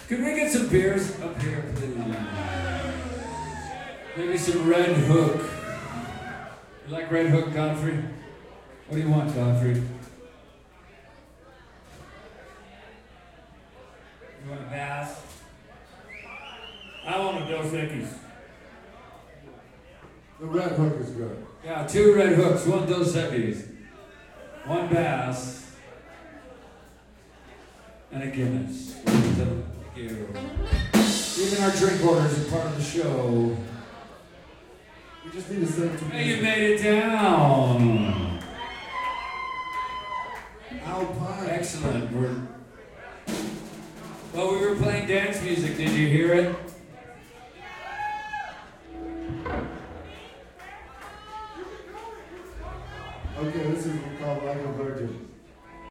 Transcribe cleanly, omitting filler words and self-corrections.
Could we get some beers up here, please? Maybe some Red Hook. You like Red Hook, Godfrey? What do you want, Godfrey? You want a bass? I want a Dos Equis. The Red Hook is good. Yeah, 2 Red Hooks, 1 Dos Equis, 1 bass, and a Guinness. Thank you. Even our drink orders are part of the show. We just need to send it to Hey, you made it down. Alpine. Excellent. Well, we were playing dance music. Did you hear it? Okay, this is